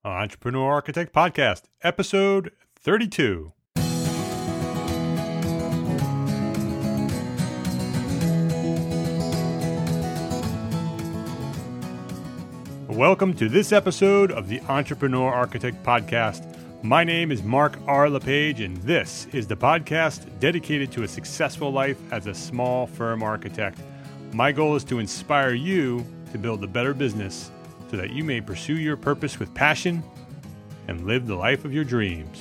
Entrepreneur Architect Podcast, episode 32. Welcome to this episode of the Entrepreneur Architect Podcast. My name is Mark R. LePage, and this is the podcast dedicated to a successful life as a small firm architect. My goal is to inspire you to build a better business so that you may pursue your purpose with passion and live the life of your dreams.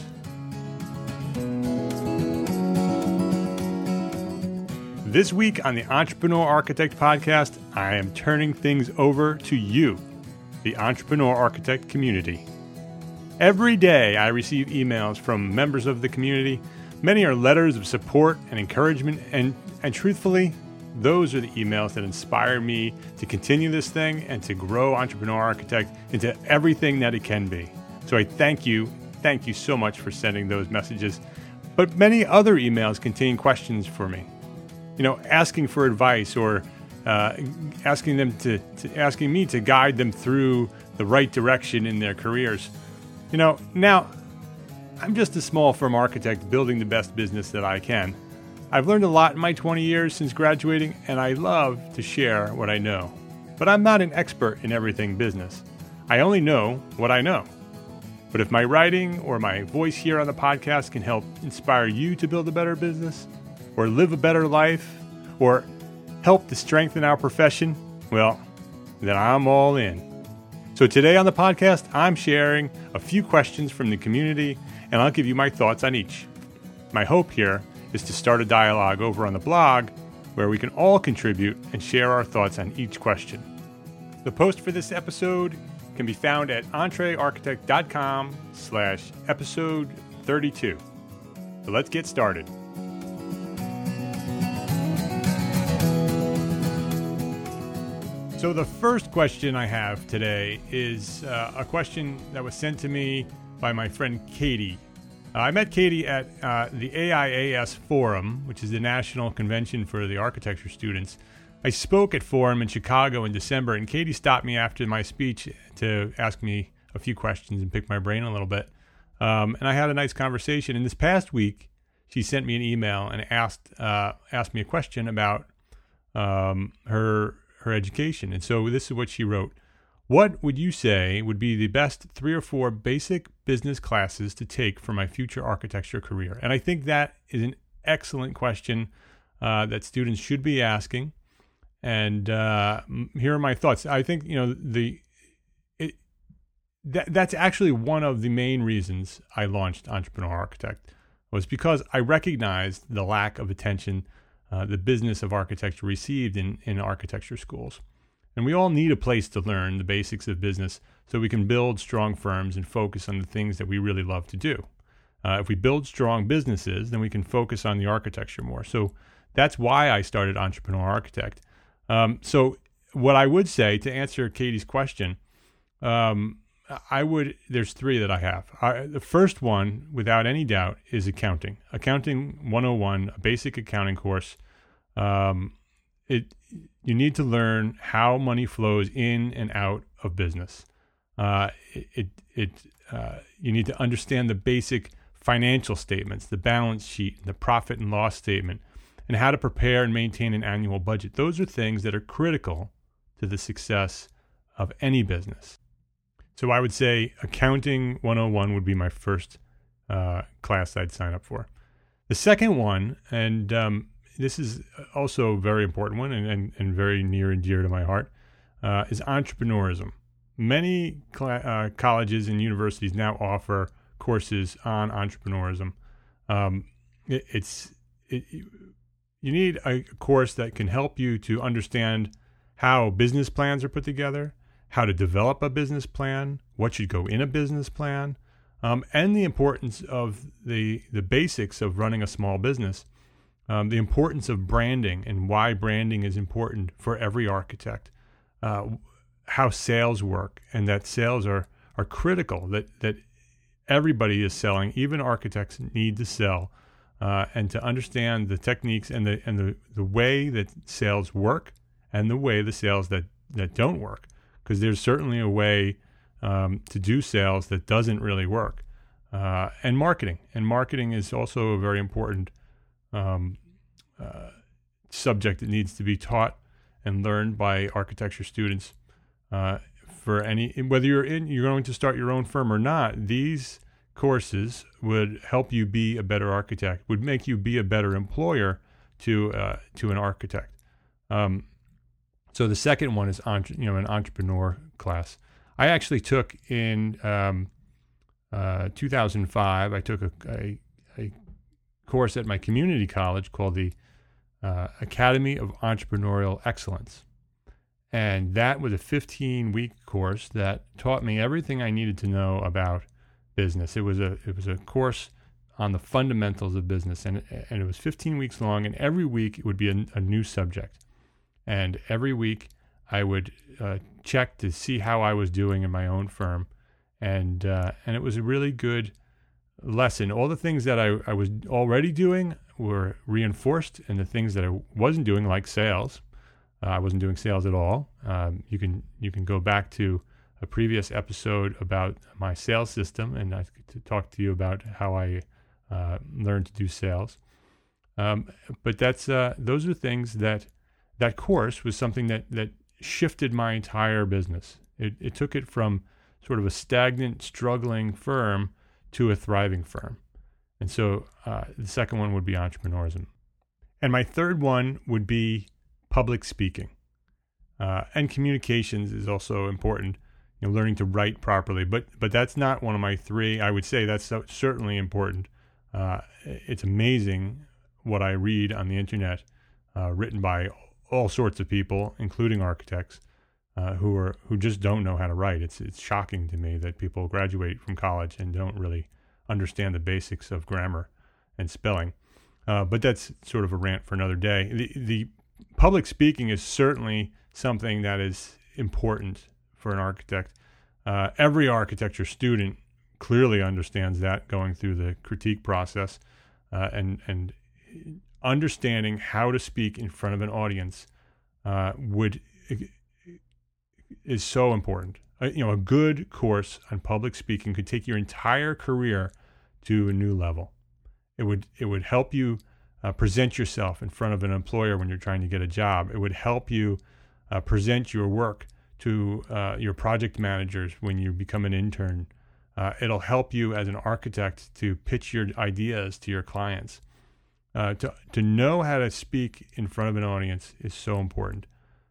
This week on the Entrepreneur Architect Podcast, I am turning things over to you, the Entrepreneur Architect community. Every day I receive emails from members of the community. Many are letters of support and encouragement, and truthfully, those are the emails that inspire me to continue this thing and to grow Entrepreneur Architect into everything that it can be. So I thank you so much for sending those messages. But many other emails contain questions for me, asking for advice or asking me to guide them through the right direction in their careers. Now I'm just a small firm architect building the best business that I can. I've learned a lot in my 20 years since graduating, and I love to share what I know. But I'm not an expert in everything business. I only know what I know. But if my writing or my voice here on the podcast can help inspire you to build a better business, or live a better life, or help to strengthen our profession, well, then I'm all in. So today on the podcast, I'm sharing a few questions from the community, and I'll give you my thoughts on each. My hope here is to start a dialogue over on the blog where we can all contribute and share our thoughts on each question. The post for this episode can be found at entrearchitect.com/episode 32. So let's get started. So the first question I have today is a question that was sent to me by my friend Katie. I met Katie at the AIAS Forum, which is the National Convention for the Architecture Students. I spoke at Forum in Chicago in December, and Katie stopped me after my speech to ask me a few questions and pick my brain a little bit. And I had a nice conversation. And this past week, she sent me an email and asked me a question about her education. And so this is what she wrote. What would you say would be the best 3 or 4 basic business classes to take for my future architecture career? And I think that is an excellent question that students should be asking. And here are my thoughts. I think that's actually one of the main reasons I launched Entrepreneur Architect, was because I recognized the lack of attention the business of architecture received in architecture schools. And we all need a place to learn the basics of business so we can build strong firms and focus on the things that we really love to do. If we build strong businesses, then we can focus on the architecture more. So that's why I started Entrepreneur Architect. So what I would say to answer Katie's question, there's 3 that I have. The first one, without any doubt, is accounting. Accounting 101, a basic accounting course. You need to learn how money flows in and out of business. You need to understand the basic financial statements, the balance sheet, the profit and loss statement, and how to prepare and maintain an annual budget. Those are things that are critical to the success of any business. So I would say Accounting 101 would be my first class I'd sign up for. The second one, and this is also a very important one and very near and dear to my heart, is entrepreneurism. Many colleges and universities now offer courses on entrepreneurism. You need a course that can help you to understand how business plans are put together, how to develop a business plan, what should go in a business plan, and the importance of the basics of running a small business. The importance of branding and why branding is important for every architect, how sales work, and that sales are critical, that everybody is selling, even architects need to sell, and to understand the techniques and the way that sales work and the way the sales that don't work. Because there's certainly a way to do sales that doesn't really work. And marketing. And marketing is also a very important subject that needs to be taught and learned by architecture students. Whether you're going to start your own firm or not, these courses would help you be a better architect, would make you be a better employer to an architect. So the second one is an entrepreneur class. I actually took in 2005. I took a course at my community college called the Academy of Entrepreneurial Excellence. And that was a 15-week course that taught me everything I needed to know about business. It was a course on the fundamentals of business, and it was 15 weeks long, and every week it would be a new subject. And every week I would check to see how I was doing in my own firm, and it was a really good lesson. All the things that I was already doing were reinforced, and the things that I wasn't doing, like sales, I wasn't doing sales at all. You can go back to a previous episode about my sales system, and I could talk to you about how I learned to do sales. But those are things that course was something that shifted my entire business. It took it from sort of a stagnant, struggling firm to a thriving firm. And so the second one would be entrepreneurism. And my third one would be public speaking. And communications is also important, learning to write properly. But that's not one of my three. I would say that's certainly important. It's amazing what I read on the internet, written by all sorts of people, including architects, who just don't know how to write. It's shocking to me that people graduate from college and don't really understand the basics of grammar and spelling. But that's sort of a rant for another day. The public speaking is certainly something that is important for an architect. Every architecture student clearly understands that, going through the critique process, and understanding how to speak in front of an audience is so important. A good course on public speaking could take your entire career to a new level. It would help you present yourself in front of an employer when you're trying to get a job. It would help you present your work to your project managers when you become an intern. It'll help you as an architect to pitch your ideas to your clients. To know how to speak in front of an audience is so important.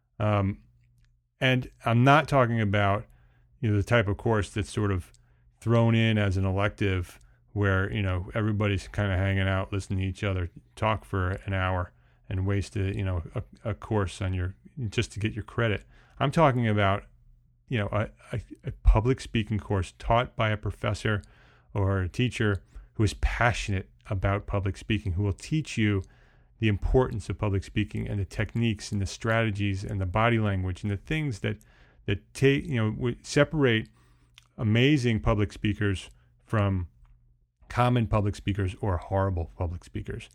And I'm not talking about the type of course that's sort of thrown in as an elective where everybody's kind of hanging out, listening to each other talk for an hour and waste a course on just to get your credit. I'm talking about a public speaking course taught by a professor or a teacher who is passionate about public speaking, who will teach you the importance of public speaking and the techniques and the strategies and the body language and the things that separate amazing public speakers from common public speakers or horrible public speakers.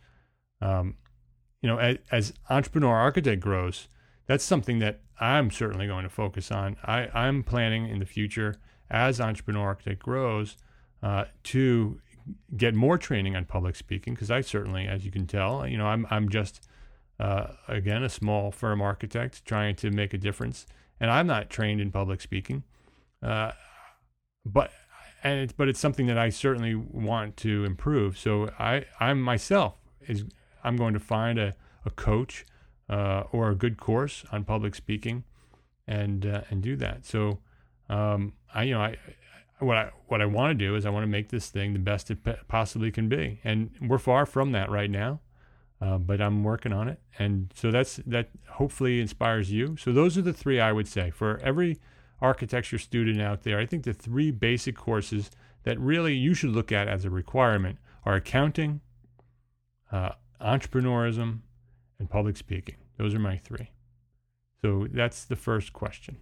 As Entrepreneur Architect grows, that's something that I'm certainly going to focus on. I'm planning in the future, as Entrepreneur Architect grows, to get more training on public speaking, because I certainly, as you can tell, I'm just again a small firm architect trying to make a difference, and I'm not trained in public speaking, but it's something that I certainly want to improve. So I'm going to find a coach or a good course on public speaking and do that. So what I want to do is I want to make this thing the best it possibly can be. And we're far from that right now, but I'm working on it. And so that hopefully inspires you. So those are the three I would say. For every architecture student out there, I think the three basic courses that really you should look at as a requirement are accounting, entrepreneurism, and public speaking. Those are my three. So that's the first question.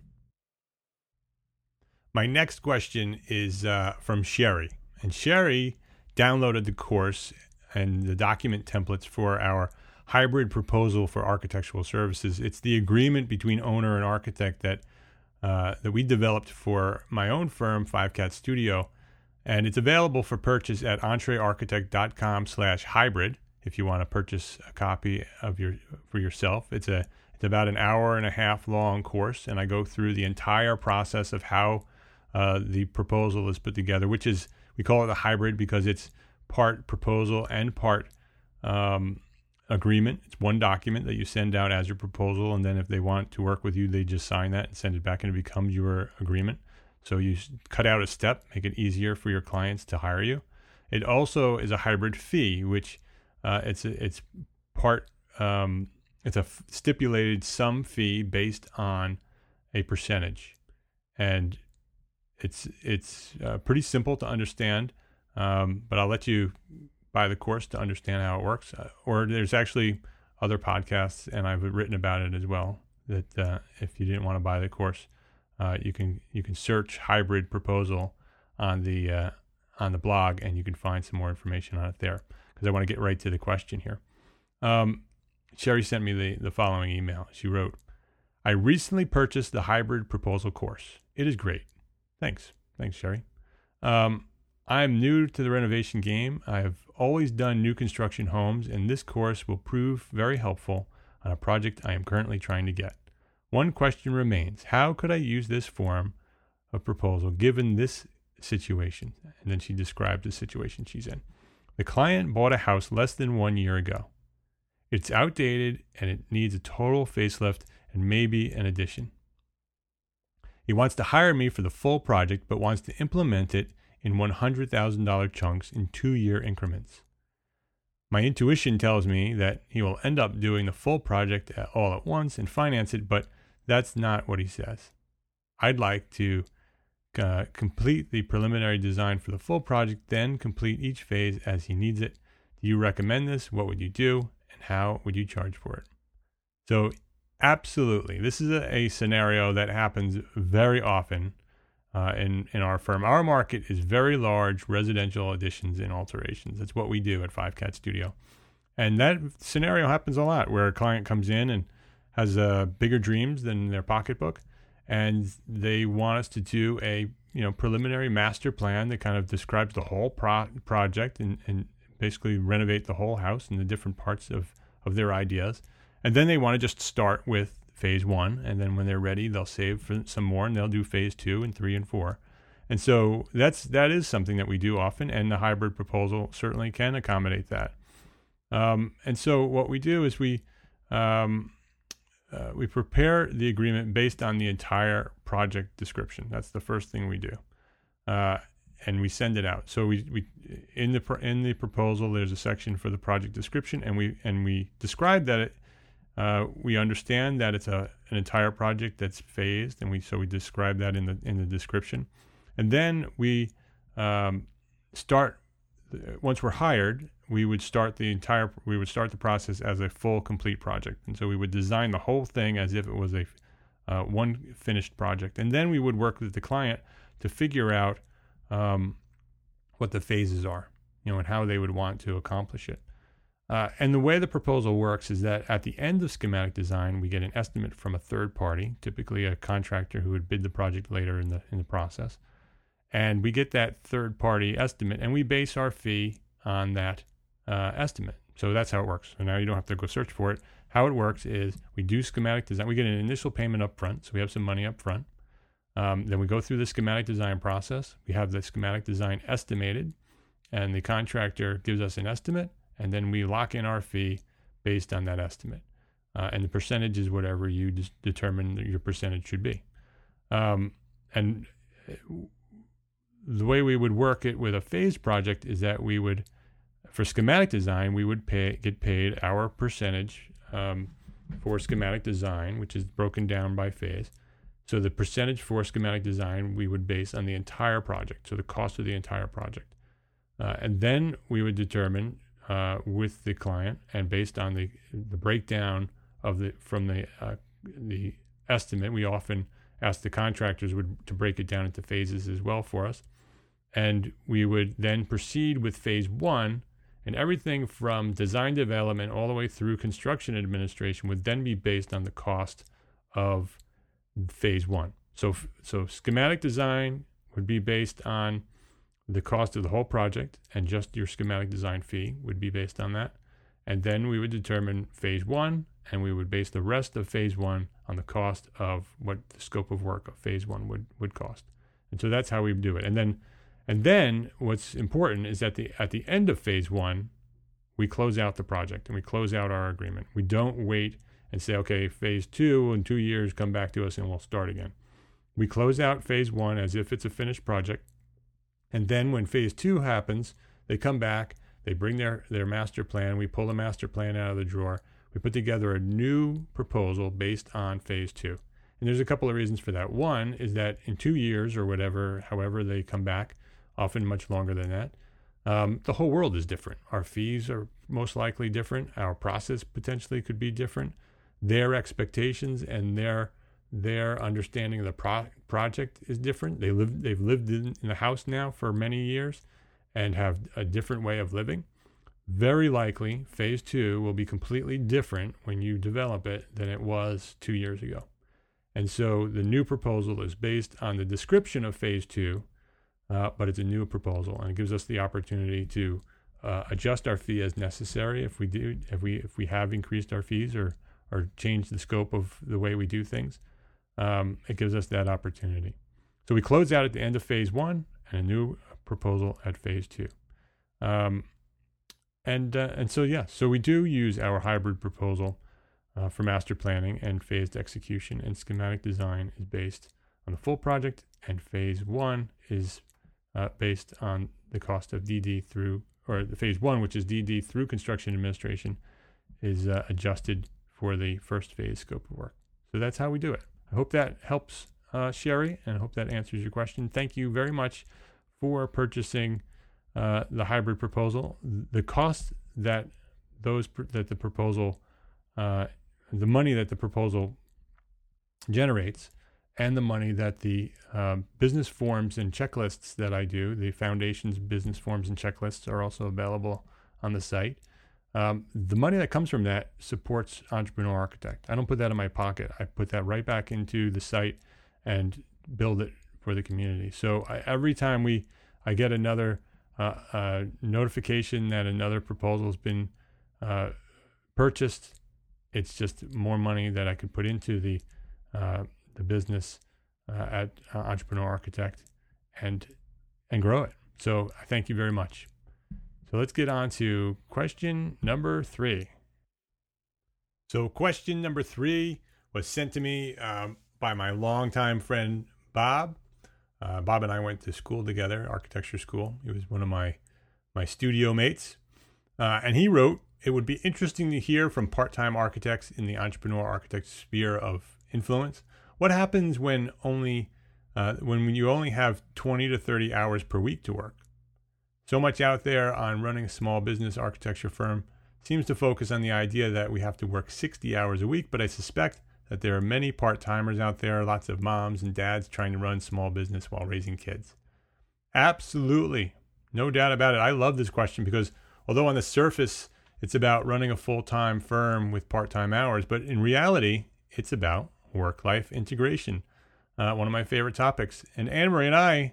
My next question is from Sherry. And Sherry downloaded the course and the document templates for our hybrid proposal for architectural services. It's the agreement between owner and architect that that we developed for my own firm, 5Cat Studio. And it's available for purchase at entrearchitect.com/hybrid if you want to purchase a copy for yourself. It's about an hour and a half long course, and I go through the entire process of how the proposal is put together, which is, we call it a hybrid because it's part proposal and part agreement. It's one document that you send out as your proposal, and then if they want to work with you, they just sign that and send it back, and it becomes your agreement. So you cut out a step, make it easier for your clients to hire you. It also is a hybrid fee, which it's a stipulated sum fee based on a percentage, and it's pretty simple to understand. But I'll let you buy the course to understand how it works. Or there's actually other podcasts, and I've written about it as well. That if you didn't want to buy the course, you can search hybrid proposal on the blog, and you can find some more information on it there. Because I want to get right to the question here. Sherry sent me the following email. She wrote, "I recently purchased the hybrid proposal course. It is great. Thanks, Sherry. I'm new to the renovation game. I have always done new construction homes, and this course will prove very helpful on a project I am currently trying to get. One question remains. How could I use this form of proposal given this situation?" And then she described the situation she's in. "The client bought a house less than 1 year ago. It's outdated and it needs a total facelift and maybe an addition. He wants to hire me for the full project, but wants to implement it in $100,000 chunks in 2-year increments. My intuition tells me that he will end up doing the full project all at once and finance it, but that's not what he says. I'd like to complete the preliminary design for the full project, then complete each phase as he needs it. Do you recommend this? What would you do? And how would you charge for it?" So absolutely, this is a scenario that happens very often in our firm. Our market is very large residential additions and alterations. That's what we do at 5Cat Studio. And that scenario happens a lot, where a client comes in and has bigger dreams than their pocketbook, and they want us to do a preliminary master plan that kind of describes the whole project and basically renovate the whole house and the different parts of their ideas. And then they want to just start with phase 1, and then when they're ready, they'll save for some more, and they'll do phase 2 and 3 and 4. And so that is something that we do often, and the hybrid proposal certainly can accommodate that. And so what we do is we prepare the agreement based on the entire project description. That's the first thing we do, and we send it out. So we in the proposal, there's a section for the project description, and we describe that we understand that it's an entire project that's phased, and we describe that in the description, and then we start. Once we're hired, we would start the process as a full complete project, and so we would design the whole thing as if it was a one finished project, and then we would work with the client to figure out what the phases are, and how they would want to accomplish it. And the way the proposal works is that at the end of schematic design, we get an estimate from a third party, typically a contractor who would bid the project later in the process. And we get that third party estimate, and we base our fee on that estimate. So that's how it works. So now you don't have to go search for it. How it works is we do schematic design. We get an initial payment up front, so we have some money up front. Then we go through the schematic design process. We have the schematic design estimated, and the contractor gives us an estimate, and then we lock in our fee based on that estimate. And the percentage is whatever you determine that your percentage should be. And the way we would work it with a phased project is that we would, for schematic design, we would get paid our percentage for schematic design, which is broken down by phase. So the percentage for schematic design we would base on the entire project, so the cost of the entire project. And then we would determine with the client, and based on the breakdown of from the estimate, we often ask the contractors to break it down into phases as well for us. And we would then proceed with phase 1, and everything from design development all the way through construction administration would then be based on the cost of phase 1. So schematic design would be based on the cost of the whole project, and just your schematic design fee would be based on that. And then we would determine phase one, and we would base the rest of phase one on the cost of what the scope of work of phase one would cost. And so that's how we do it. And then what's important is that at the end of phase one, we close out the project and we close out our agreement. We don't wait and say, okay, phase two, in 2 years, come back to us and we'll start again. We close out phase one as if it's a finished project. And then when phase two happens, they come back, they bring their master plan, we pull the master plan out of the drawer, we put together a new proposal based on phase two. And there's a couple of reasons for that. One is that in 2 years or whatever, however they come back, often much longer than that, the whole world is different. Our fees are most likely different. Our process potentially could be different. Their expectations and their understanding of the project is different. They've lived in the house now for many years and have a different way of living. Very likely, phase two will be completely different when you develop it than it was 2 years ago. And so the new proposal is based on the description of phase two, but it's a new proposal, and it gives us the opportunity to adjust our fee as necessary if we have increased our fees or changed the scope of the way we do things. It gives us that opportunity. So we close out at the end of phase one and a new proposal at phase two. So we do use our hybrid proposal for master planning and phased execution, and schematic design is based on the full project, and phase one is based on the cost of DD through, or the phase one, which is DD through construction administration, is adjusted for the first phase scope of work. So that's how we do it. I hope that helps, Sherry, and I hope that answers your question. Thank you very much for purchasing the hybrid proposal. The cost that the proposal, the money that the proposal generates, and the money that the business forms and checklists that I do, the foundation's business forms and checklists, are also available on the site. The money that comes from that supports Entrepreneur Architect. I don't put that in my pocket. I put that right back into the site and build it for the community. So every time I get another notification that another proposal has been purchased, it's just more money that I could put into the business at Entrepreneur Architect and grow it. So I thank you very much. So let's get on to question number 3. So question number 3 was sent to me by my longtime friend, Bob. Bob and I went to school together, architecture school. He was one of my studio mates. And he wrote, "It would be interesting to hear from part-time architects in the Entrepreneur Architect sphere of influence. What happens when you only have 20 to 30 hours per week to work? So much out there on running a small business architecture firm seems to focus on the idea that we have to work 60 hours a week, but I suspect that there are many part-timers out there, lots of moms and dads trying to run small business while raising kids." Absolutely. No doubt about it. I love this question because although on the surface it's about running a full-time firm with part-time hours, but in reality, it's about work-life integration. One of my favorite topics. And Anne-Marie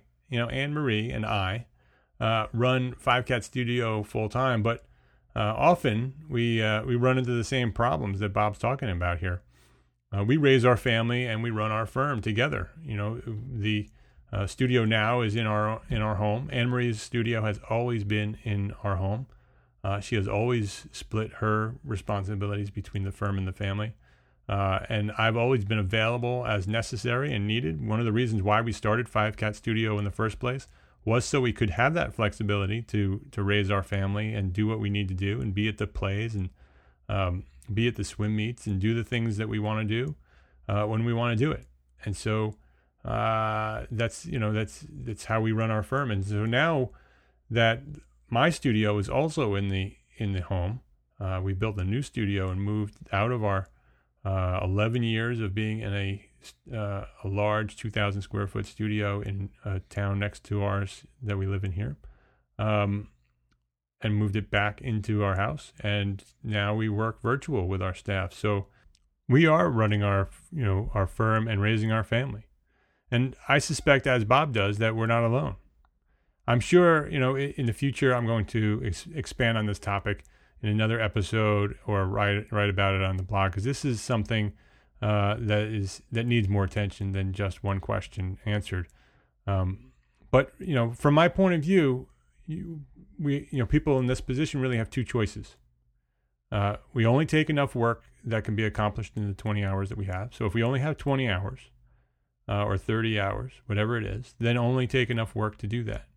and I run Five Cat Studio full-time, but often we run into the same problems that Bob's talking about here. We raise our family and we run our firm together. The studio now is in our home. Anne-Marie's studio has always been in our home. She has always split her responsibilities between the firm and the family. And I've always been available as necessary and needed. One of the reasons why we started Five Cat Studio in the first place was so we could have that flexibility to raise our family and do what we need to do and be at the plays and be at the swim meets and do the things that we want to do when we want to do it. And so that's how we run our firm. And so now that my studio is also in the home, we built a new studio and moved out of our 11 years of being in a large 2,000 square foot studio in a town next to ours that we live in here, and moved it back into our house. And now we work virtual with our staff. So we are running our firm and raising our family. And I suspect, as Bob does, that we're not alone. I'm sure, in the future, I'm going to expand on this topic in another episode or write about it on the blog, because this is something that needs more attention than just one question answered. But from my point of view, people in this position really have two choices. We only take enough work that can be accomplished in the 20 hours that we have. So if we only have 20 hours or 30 hours, whatever it is, then only take enough work to do that.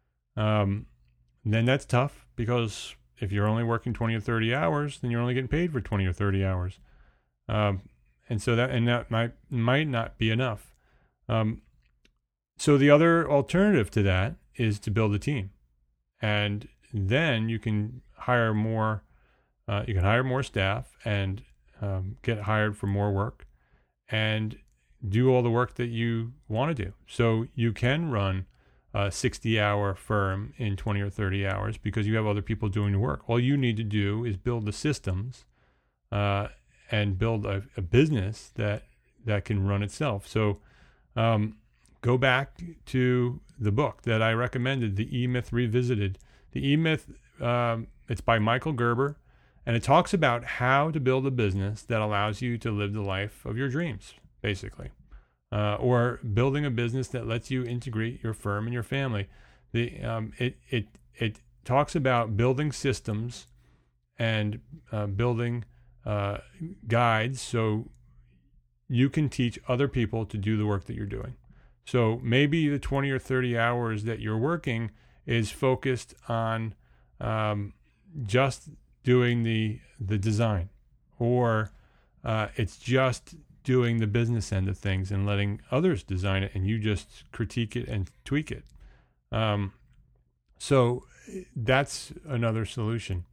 Then that's tough, because if you're only working 20 or 30 hours, then you're only getting paid for 20 or 30 hours. And that might not be enough. So the other alternative to that is to build a team. And then you can hire more staff and get hired for more work and do all the work that you want to do. So you can run a 60-hour firm in 20 or 30 hours because you have other people doing the work. All you need to do is build the systems and build a business that can run itself. So go back to the book that I recommended, The E-Myth Revisited. The E-Myth, it's by Michael Gerber, and it talks about how to build a business that allows you to live the life of your dreams, basically. Or building a business that lets you integrate your firm and your family. It talks about building systems and building guides so you can teach other people to do the work that you're doing. So maybe the 20 or 30 hours that you're working is focused on just doing the design, or it's just doing the business end of things and letting others design it, and you just critique it and tweak it. So that's another solution.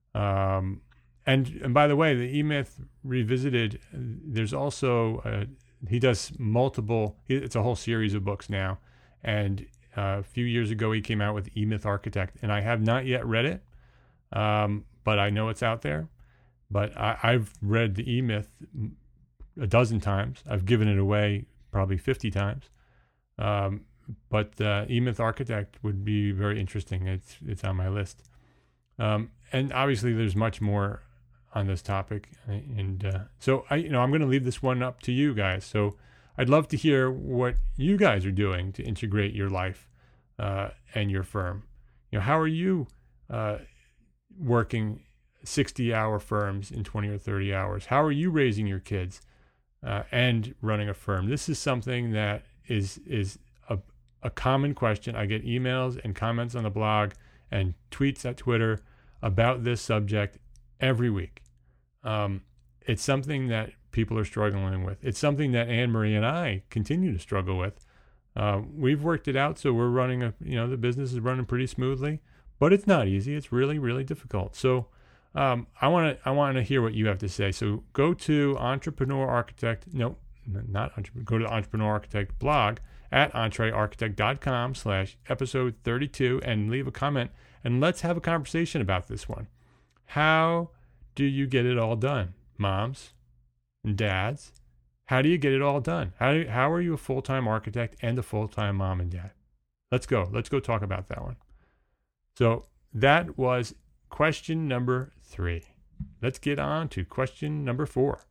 And by the way, the E-Myth Revisited, there's also, he does it's a whole series of books now. And a few years ago, he came out with E-Myth Architect, and I have not yet read it, but I know it's out there. But I've read the E-Myth a dozen times. I've given it away probably 50 times. But E-Myth Architect would be very interesting. It's on my list. And obviously there's much more on this topic. And so I'm going to leave this one up to you guys. So I'd love to hear what you guys are doing to integrate your life and your firm. How are you working 60-hour firms in 20 or 30 hours? How are you raising your kids and running a firm? This is something that is a common question. I get emails and comments on the blog and tweets at Twitter about this subject every week. It's something that people are struggling with. It's something that Anne-Marie and I continue to struggle with. We've worked it out, so we're running the business is running pretty smoothly, but it's not easy. It's really, really difficult. So I want to hear what you have to say. So go to go to the Entrepreneur Architect blog at entrearchitect.com/episode 32 and leave a comment, and let's have a conversation about this one. How do you get it all done, moms and dads? How do you get it all done? How are you a full-time architect and a full-time mom and dad? Let's go talk about that one. So that was question number 3. Let's get on to question number 4.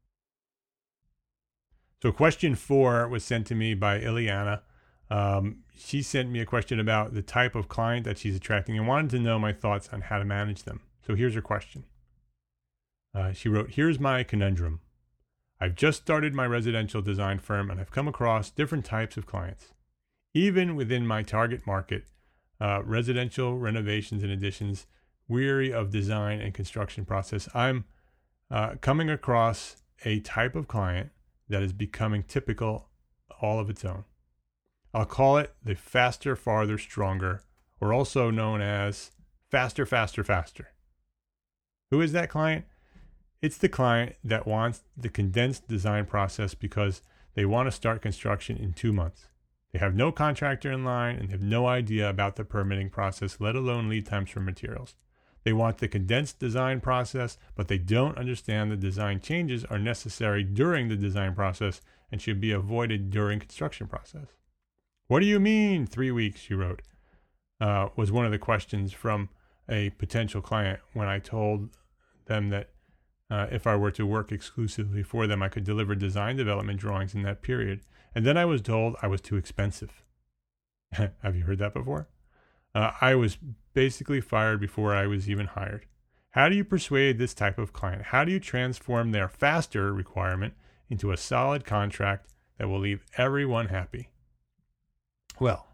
So question 4 was sent to me by Ileana. She sent me a question about the type of client that she's attracting and wanted to know my thoughts on how to manage them. So here's her question. She wrote, "Here's my conundrum. I've just started my residential design firm, and I've come across different types of clients. Even within my target market, residential renovations and additions, weary of design and construction process, I'm coming across a type of client that is becoming typical all of its own. I'll call it the faster, farther, stronger, or also known as faster, faster, faster. Who is that client? It's the client that wants the condensed design process because they want to start construction in 2 months. They have no contractor in line and have no idea about the permitting process, let alone lead times for materials. They want the condensed design process, but they don't understand the design changes are necessary during the design process and should be avoided during construction process. What do you mean 3 weeks, you wrote, was one of the questions from a potential client when I told them that if I were to work exclusively for them, I could deliver design development drawings in that period. And then I was told I was too expensive. Have you heard that before? I was basically fired before I was even hired. How do you persuade this type of client? How do you transform their faster requirement into a solid contract that will leave everyone happy? Well,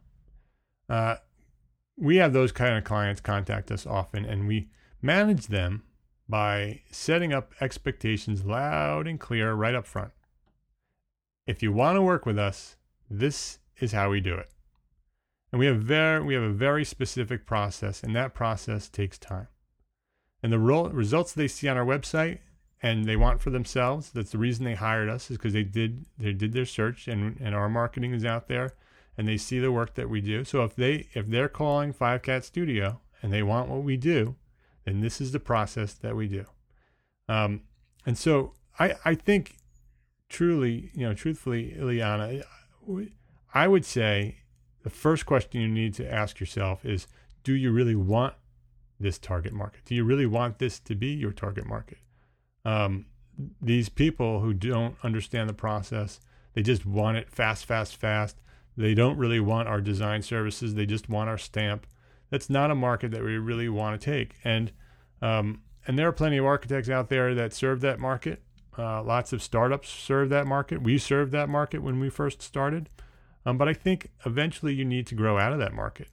we have those kind of clients contact us often, and we manage them by setting up expectations loud and clear right up front. If you want to work with us, this is how we do it. And we have a very specific process, and that process takes time. And the results they see on our website and they want for themselves, that's the reason they hired us, is because they did their search, and our marketing is out there, and they see the work that we do. So if they're calling Five Cat Studio and they want what we do, then this is the process that we do. And so I think truthfully, Ileana, I would say the first question you need to ask yourself is, do you really want this target market? Do you really want this to be your target market? These people who don't understand the process, they just want it fast. They don't really want our design services. They just want our stamp. That's not a market that we really want to take. And there are plenty of architects out there that serve that market. Lots of startups serve that market. We served that market when we first started. But I think eventually you need to grow out of that market.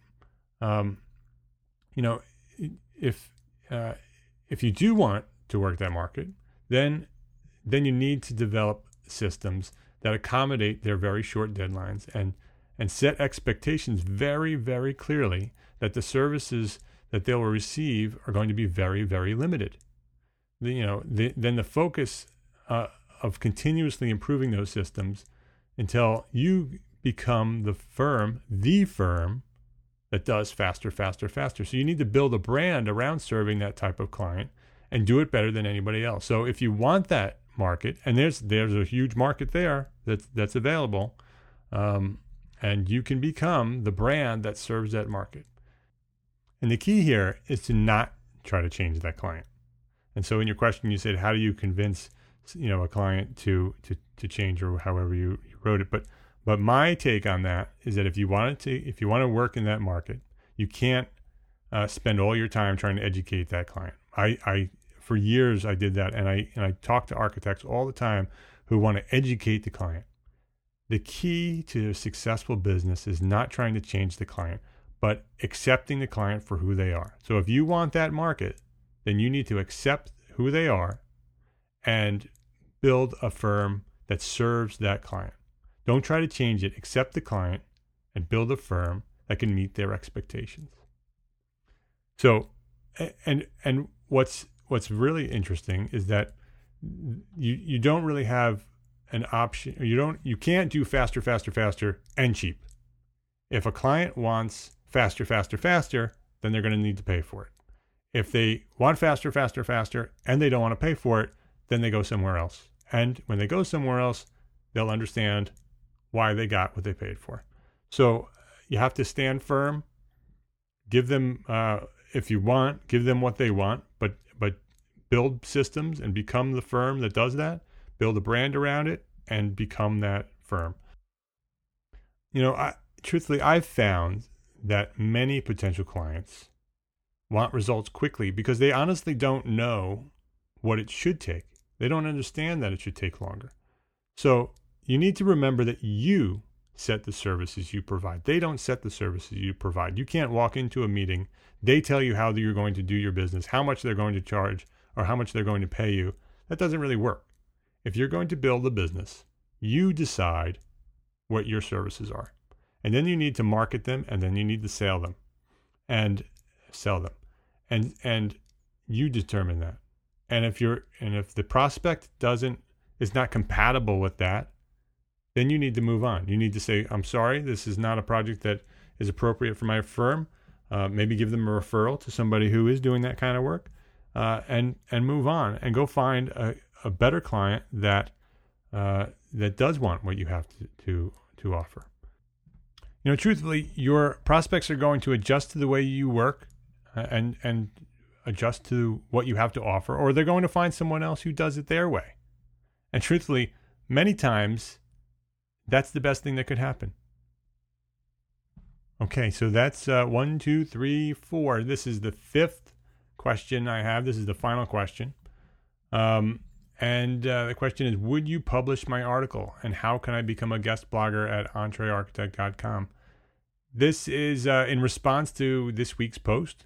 If you do want to work that market, then you need to develop systems that accommodate their very short deadlines and set expectations very, very clearly that the services that they will receive are going to be very, very limited. Then the focus of continuously improving those systems until you become the firm that does faster. So you need to build a brand around serving that type of client and do it better than anybody else. So if you want that market, and there's a huge market there that's available, and you can become the brand that serves that market. And the key here is to not try to change that client. And so in your question, you said, how do you convince a client to change, or however you wrote it? But my take on that is that if you want to work in that market, you can't spend all your time trying to educate that client. I for years I did that, and I talk to architects all the time who want to educate the client. The key to a successful business is not trying to change the client, but accepting the client for who they are. So if you want that market, then you need to accept who they are and build a firm that serves that client. Don't try to change it. Accept the client and build a firm that can meet their expectations. So, and what's really interesting is that you don't really have an option. You can't do faster and cheap. If a client wants faster, then they're going to need to pay for it. If they want faster, and they don't want to pay for it, then they go somewhere else. And when they go somewhere else, they'll understand why they got what they paid for. So you have to stand firm. Give them, if you want, give them what they want, but build systems and become the firm that does that. Build a brand around it and become that firm. Truthfully, I've found that many potential clients want results quickly because they honestly don't know what it should take. They don't understand that it should take longer. So you need to remember that you set the services you provide. They don't set the services you provide. You can't walk into a meeting. They tell you how you're going to do your business, how much they're going to charge, or how much they're going to pay you. That doesn't really work. If you're going to build a business, you decide what your services are. And then you need to market them, and then you need to sell them. And you determine that. And if the prospect is not compatible with that, then you need to move on. You need to say, I'm sorry, this is not a project that is appropriate for my firm. Maybe give them a referral to somebody who is doing that kind of work, and move on and go find a better client that that does want what you have to offer. Truthfully, your prospects are going to adjust to the way you work and adjust to what you have to offer, or they're going to find someone else who does it their way. And truthfully, many times, that's the best thing that could happen. Okay, so that's 1, 2, 3, 4. This is the 5th question I have. This is the final question. And the question is, would you publish my article? And how can I become a guest blogger at entrearchitect.com? This is in response to this week's post.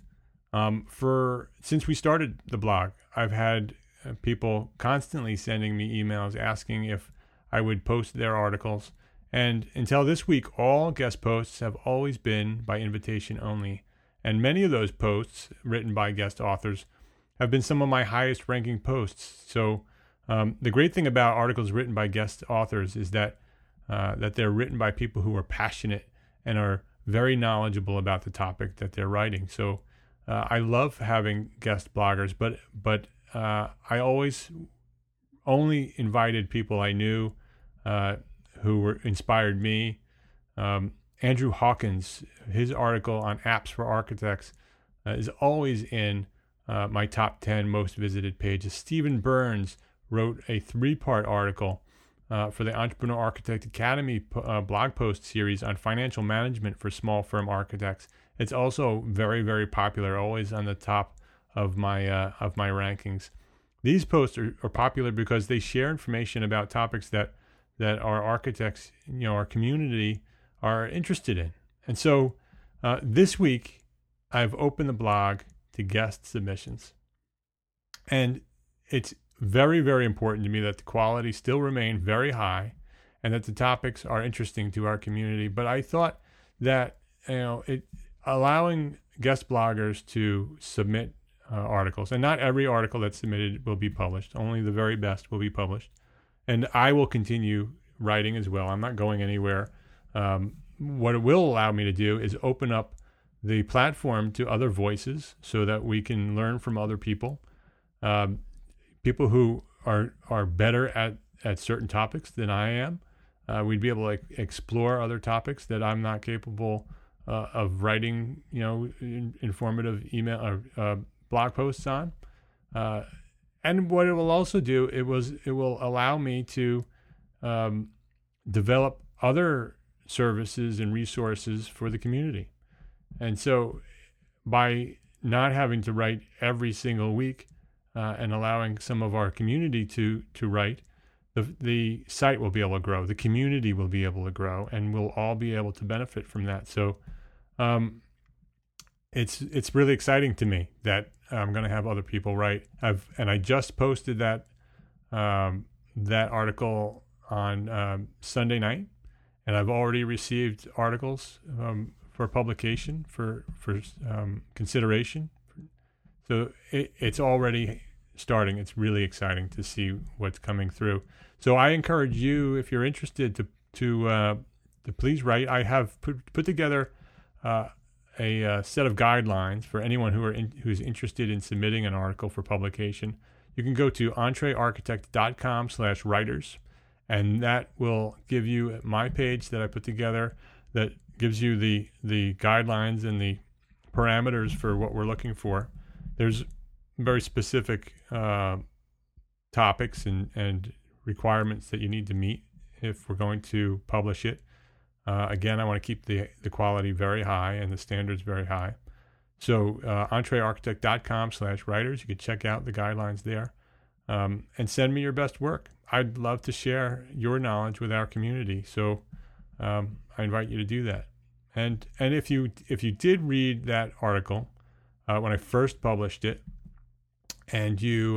Since we started the blog, I've had people constantly sending me emails asking if I would post their articles. And until this week, all guest posts have always been by invitation only. And many of those posts written by guest authors have been some of my highest ranking posts. So the great thing about articles written by guest authors is that they're written by people who are passionate and are very knowledgeable about the topic that they're writing. So I love having guest bloggers, but I always only invited people I knew who inspired me. Andrew Hawkins, his article on apps for architects is always in my top 10 most visited pages. Stephen Burns wrote a 3-part article for the Entrepreneur Architect Academy blog post series on financial management for small firm architects. It's also very, very popular, always on the top of my rankings. These posts are popular because they share information about topics that our architects, our community, are interested in. And so this week, I've opened the blog to guest submissions. And it's very, very important to me that the quality still remain very high and that the topics are interesting to our community. But I thought that allowing guest bloggers to submit articles, and not every article that's submitted will be published, only the very best will be published. And I will continue writing as well. I'm not going anywhere. What it will allow me to do is open up the platform to other voices so that we can learn from other people, people who are better at certain topics than I am. We'd be able to explore other topics that I'm not capable of writing, informative email or blog posts on. And what it will also do, it will allow me to develop other services and resources for the community. And so by not having to write every single week and allowing some of our community to write, the site will be able to grow, the community will be able to grow, and we'll all be able to benefit from that. So it's really exciting to me that I'm going to have other people write. I just posted that article on Sunday night, and I've already received articles for publication for consideration. So it's already starting. It's really exciting to see what's coming through. So I encourage you, if you're interested, to please write. I have put together a set of guidelines for anyone who's interested in submitting an article for publication. You can go to entrearchitect.com/writers, and that will give you my page that I put together that gives you the guidelines and the parameters for what we're looking for. There's very specific topics and requirements that you need to meet if we're going to publish it. Again, I want to keep the quality very high and the standards very high. So entrearchitect.com/writers, you can check out the guidelines there and send me your best work. I'd love to share your knowledge with our community. So I invite you to do that. And if you did read that article when I first published it, and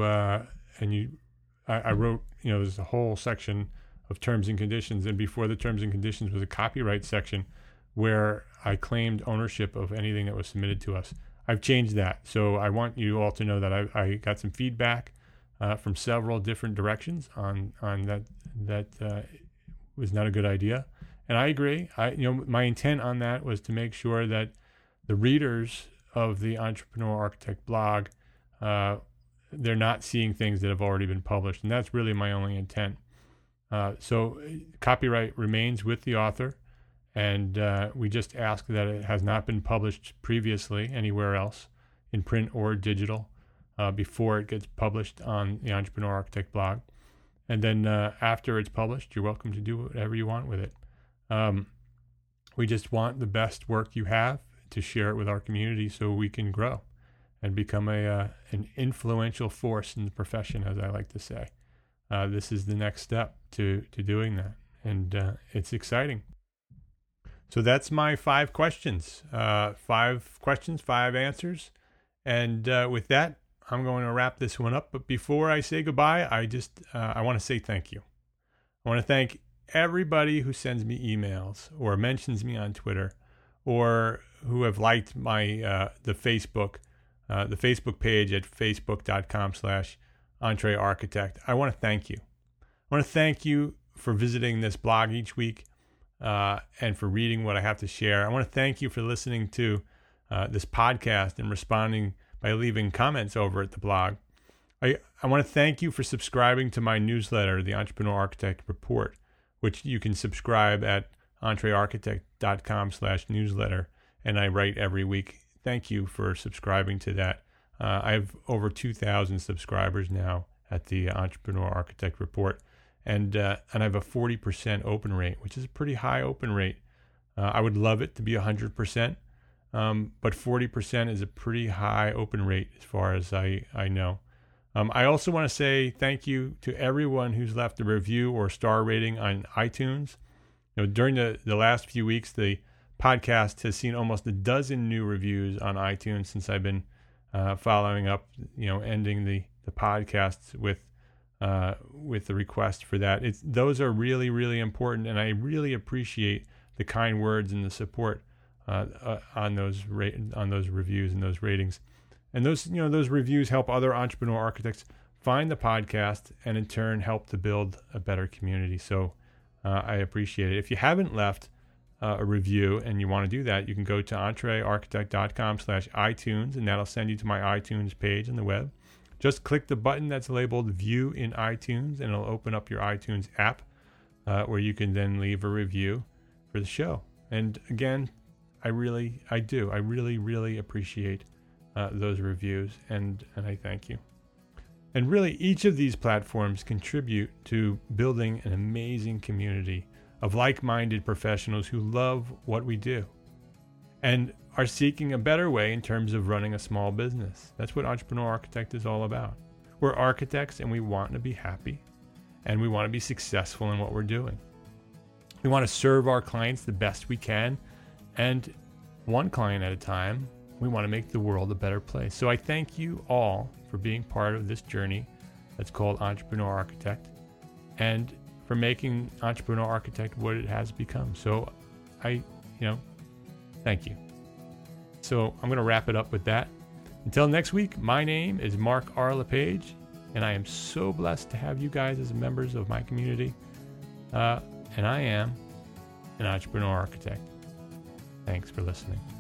I wrote, there's a whole section of terms and conditions, and before the terms and conditions was a copyright section where I claimed ownership of anything that was submitted to us. I've changed that, so I want you all to know that I got some feedback from several different directions on that was not a good idea, and I agree. My intent on that was to make sure that the readers of the Entrepreneur Architect blog, they're not seeing things that have already been published, and that's really my only intent. So copyright remains with the author, and we just ask that it has not been published previously anywhere else in print or digital before it gets published on the Entrepreneur Architect blog. And then after it's published, you're welcome to do whatever you want with it. We just want the best work you have to share it with our community so we can grow and become an influential force in the profession, as I like to say. This is the next step to doing that, and it's exciting. So that's my 5 questions. 5 questions, 5 answers. And with that, I'm going to wrap this one up. But before I say goodbye, I want to say thank you. I want to thank everybody who sends me emails or mentions me on Twitter, or who have liked my the Facebook page at facebook.com/EntreArchitect. I want to thank you. I want to thank you for visiting this blog each week and for reading what I have to share. I want to thank you for listening to this podcast and responding by leaving comments over at the blog. I want to thank you for subscribing to my newsletter, the Entrepreneur Architect Report, which you can subscribe at entrearchitect.com/newsletter, and I write every week. Thank you for subscribing to that. I have over 2,000 subscribers now at the Entrepreneur Architect Report, and I have a 40% open rate, which is a pretty high open rate. I would love it to be 100%, but 40% is a pretty high open rate as far as I know. I also want to say thank you to everyone who's left a review or star rating on iTunes. During the last few weeks, the podcast has seen almost a dozen new reviews on iTunes since I've been following up, ending the podcasts with the request for that. Those are really, really important, and I really appreciate the kind words and the support on those reviews and those ratings. And those reviews help other entrepreneur architects find the podcast and in turn help to build a better community. So I appreciate it. If you haven't left a review and you want to do that, you can go to entrearchitect.com/iTunes, and that'll send you to my iTunes page on the web. Just click the button that's labeled View in iTunes, and it'll open up your iTunes app where you can then leave a review for the show. And again, I really appreciate those reviews, and I thank you. And really, each of these platforms contribute to building an amazing community of like-minded professionals who love what we do and are seeking a better way in terms of running a small business. That's what Entrepreneur Architect is all about. We're architects, and we want to be happy, and we want to be successful in what we're doing. We want to serve our clients the best we can, and one client at a time. We want to make the world a better place. So I thank you all for being part of this journey that's called Entrepreneur Architect, and for making Entrepreneur Architect what it has become. So thank you. So I'm going to wrap it up with that. Until next week, my name is Mark R. LePage, and I am so blessed to have you guys as members of my community. And I am an Entrepreneur Architect. Thanks for listening.